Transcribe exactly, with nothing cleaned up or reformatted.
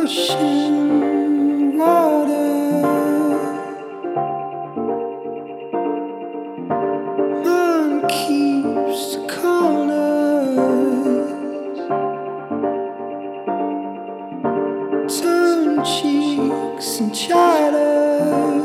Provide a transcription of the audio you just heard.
Ocean water, moon keeps the corners, turn cheeks and chatter.